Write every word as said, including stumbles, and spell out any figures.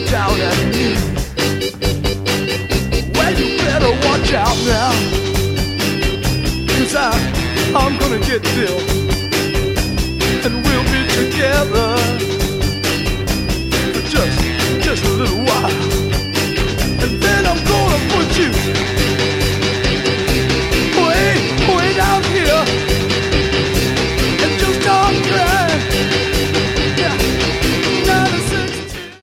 watch out at me. Well, you better watch out now, 'cause I, I'm gonna get Bill, and we'll be together